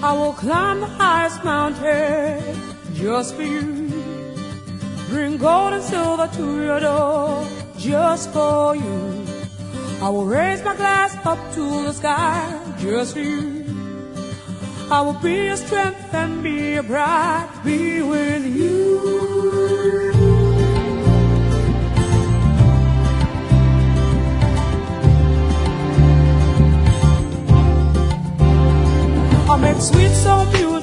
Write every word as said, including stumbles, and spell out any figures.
I will climb the highest mountain just for you. Bring gold and silver to your door just for you. I will raise my glass up to the sky just for you. I will be your strength and be your pride, be with you. I make sweet soul music